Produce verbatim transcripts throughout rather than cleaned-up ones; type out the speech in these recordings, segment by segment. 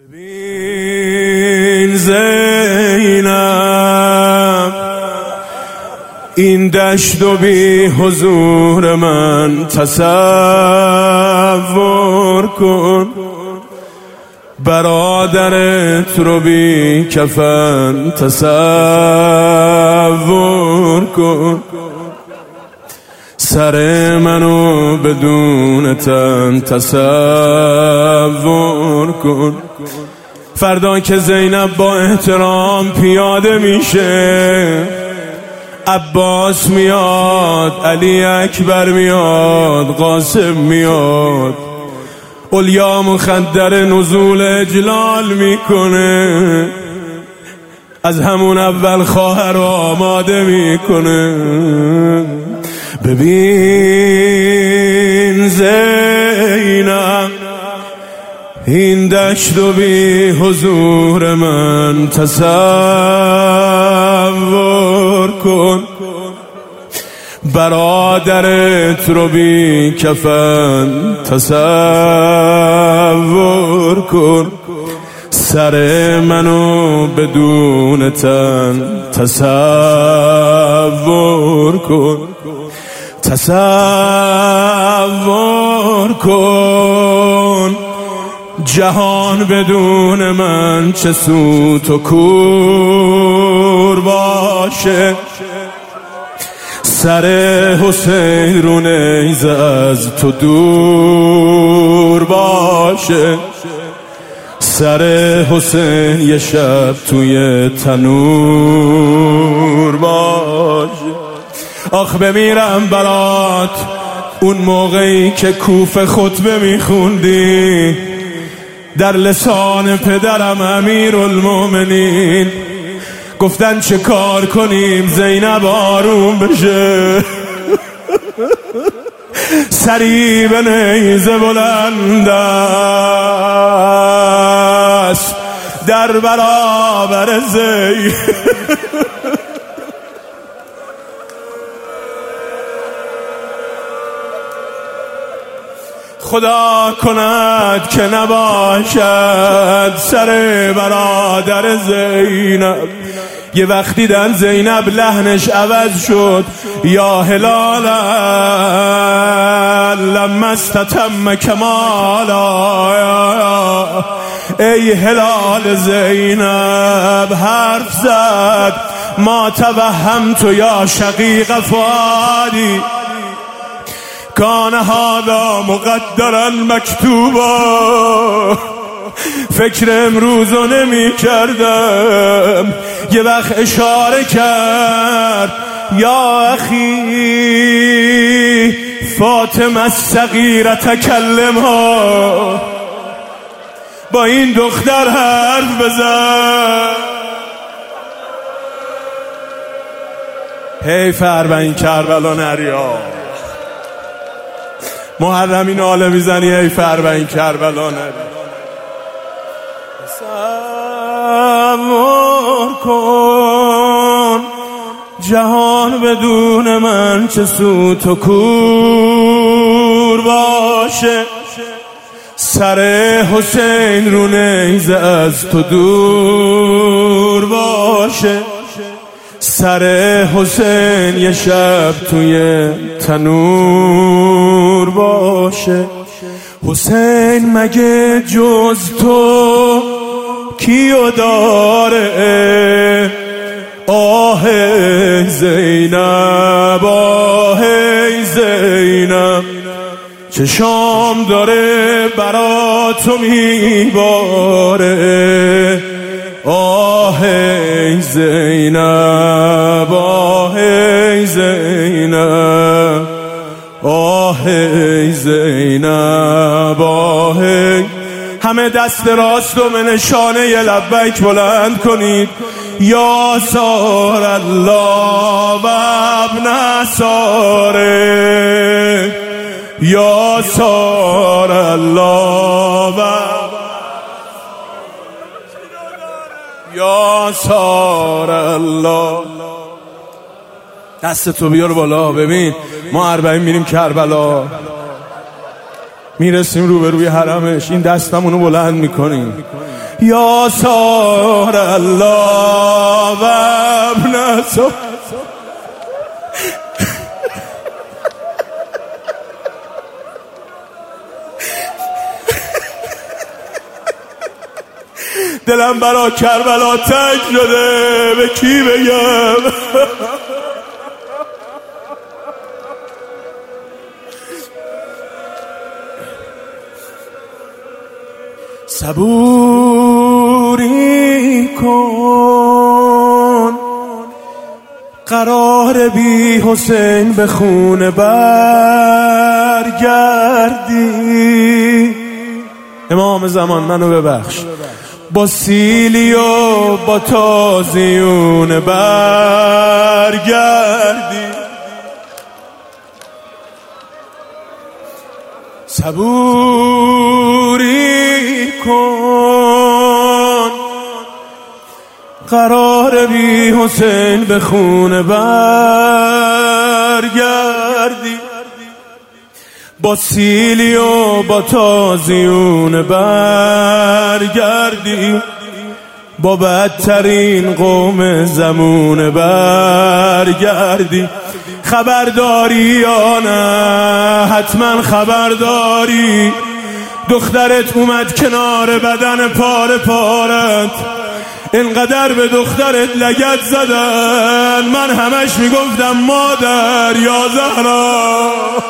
ببین زینب، این دشت و بی حضور من تصور کن، برادرت رو بی کفن تصور کن، سر منو بدون تن تصور کن. فردا که زینب با احترام پیاده میشه، عباس میاد، علی اکبر میاد، قاسم میاد، اولیا مخدر نزول اجلال میکنه، از همون اول خواهر آماده میکنه. ببین زینب، این دشت و بی حضور من تصور کن، برادرت رو بی کفن تصور کن، سر منو بدون تن تصور کن، تصور کن. جهان بدون من چه سوت و کور باشه، سر حسین رو نیز از تو دور باشه، سر حسین یه شب توی تنور باشه. آخ بمیرم برات اون موقعی که کوفه خطبه میخوندی، در لسان پدرم امیرالمومنین گفتن چه کار کنیم زینب آروم بشه، سری به نیزه بلند است در برابر زینب. خدا کند که نباشد سر برادر زینب. یه وقت دیدن زینب لحنش عوض شد، یا هلالا لما استتم کمالا، ای هلال زینب حرف زد، ما توهمت یا شقیق فؤادی کان هذا مقدرا مکتوبا. فکر امروزو نمی کردم، یه وقت اشاره کرد، یا اخی فاطمه الصغیره تکلمها، با این دختر حرف بزن. حیف اربعین کربلا نریا، محرمین آله میزنی، حیف اربعین کربلا نری. تصور کن جهان بدون من چه سوت و کور باشه، سر حسین رو نیزه از تو دور باشه، سر حسین یه شب توی تنور باشه. حسین مگه جز تو کیو داره؟ آه زینب، آه زینب، چشام داره برا تو میباره. آه زینب، آه زینب، آه زینب، آه. همه دست راست و به نشانه ی لبیک بلند کنید. یا سار الله و ابن ساره، یا سار الله و یا سار الله. دست تو بیار بالا. ببین ما اربعین میریم کربلا، میرسیم روبروی حرمش، این دستمونو بلند میکنیم. یا سار الله و ابن سار. دلم برا کربلا تنگ شده، به کی بگم؟ صبوری کن، قرار بی حسین به خونه برگردی. امام زمان منو ببخش، با سیلی و با تازیون برگردی. صبوری کن، قرار بی حسین به خونه برگردی. با سیلی و با تازیون برگردی. با بدترین قوم زمون برگردی. خبرداری یا نه؟ حتما خبرداری. دخترت اومد کنار بدن پاره پارت، اینقدر به دخترت لگد زدن، من همش میگفتم مادر یا زهرا.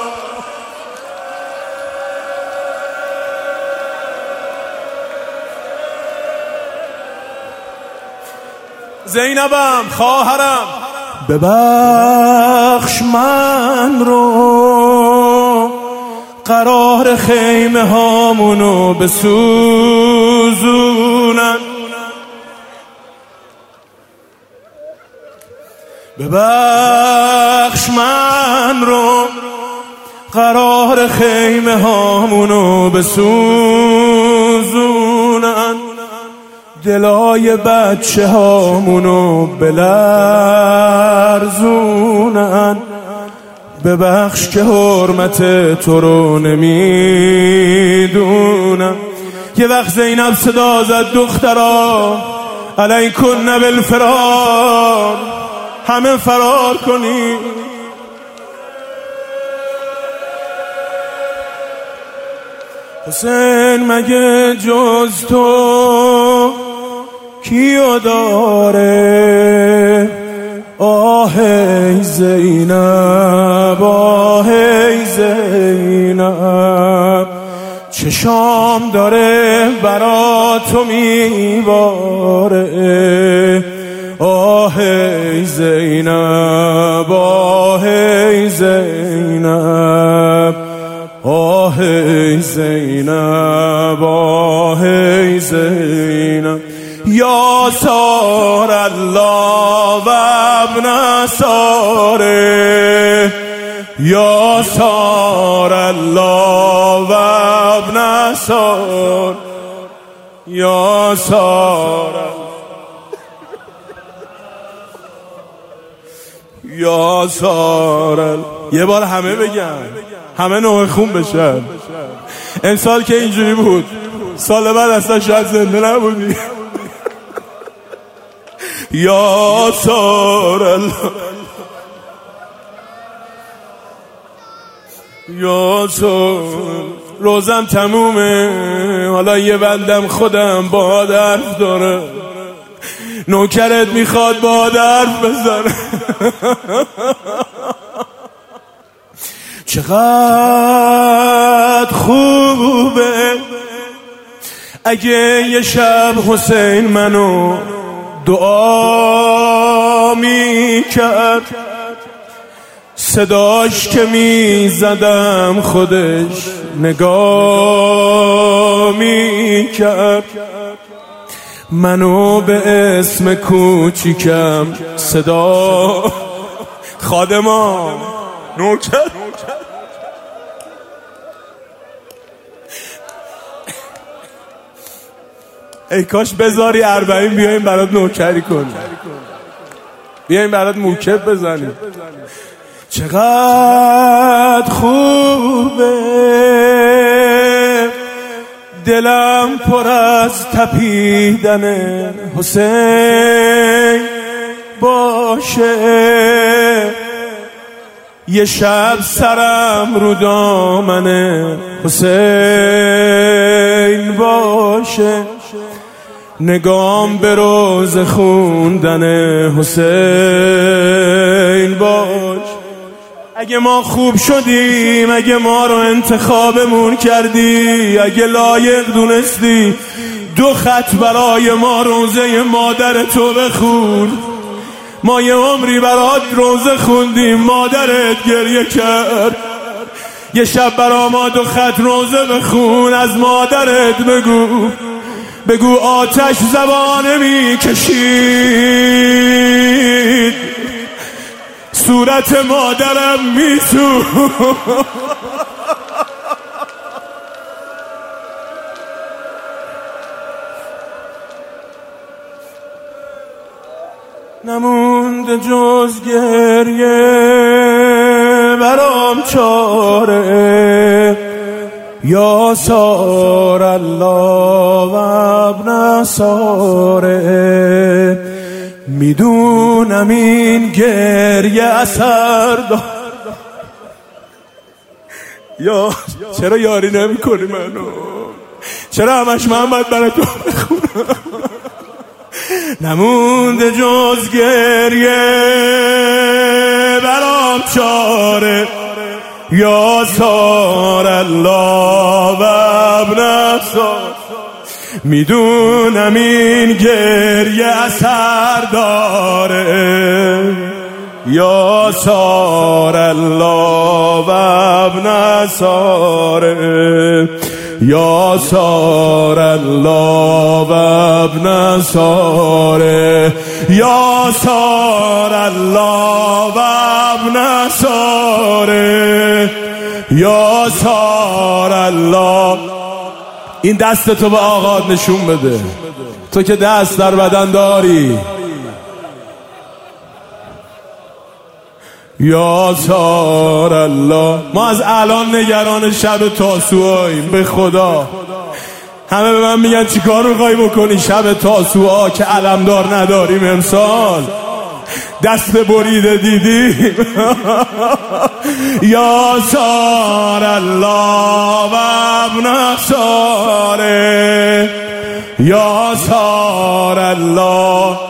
زینبم خواهرم، ببخش من رو، قرار خیمه هامونو بسوزونن. ببخش من رو، قرار خیمه هامونو بسوزونن. دلای بچه هامونو بلرزونن. ببخش که حرمت تو رو نمیدونم. یه وقت زینب صدا زد دخترا علیکن بالفرار، همه فرار کنی. حسین مگه جز تو کیو داره؟ آه ای زینب، آه ای زینب، چشام داره برا تو میباره. آه ای زینب، آه ای زینب، آه ای زینب، آه ای زینب. یا سار الله و ابن ساره، یا سار الله و ابن سار، یا سار یا سار. یه بار همه بگن، همه نوع خون بشن. امسال که اینجوری بود، سال بعد اصلا شاید زنده نبودی. یا سار الله، یا سار. روزم تمومه، حالا یه بندم خودم با حرف داره. نوکرت میخواد با حرف بزنه. چقدر خوبه اگه یه شب حسین منو دعا میکرد. صداش که میزدم خودش نگاه میکرد. منو به اسم کوچیکم صدا خادمان نوکر. ای کاش بذاری اربعین بیاییم برات نوکری کنیم، بیاییم برات موکب بزنیم. چقدر خوبه دلم پر از تپیدن حسین باشه، یه شب سرم رو دامن حسین باشه، نگام به روز خوندن حسین باش. اگه ما خوب شدیم، اگه ما رو انتخابمون کردی، اگه لایق دونستی دو خط برای ما روزه مادر تو بخون، ما یه عمری برات روزه خوندیم، مادرت گریه کرد، یه شب برا ما دو خط روزه بخون، از مادرت بگو بگو آتش زبانه می کشید، صورت مادرم می سو. نموند جز گریه برام چاره، یا سار الله و ابن ساره، میدونم این گریه اثر دار. یا چرا یاری نمی کنی منو؟ چرا همش محمد برای تو بخونم؟ نمونده جز گریه برام چاره، یا سار الله و ابن سار، میدونم این گریه اثر داره، یا سار الله و ابن ساره، یا سار الله و ابن ساره، یا سار الله و ابن ساره، یا سار الله. این دست تو به آقا نشون بده، تو که دست در بدن داری. یا سار الله. ما از الان نگران شب تاسوعاییم، به خدا. همه به من میگن چی کار میخوایی بکنی شب تاسوعا که علمدار نداریم امسال؟ دست بریده دیدیم. یا سار الله و ابن ساره، یا سار الله.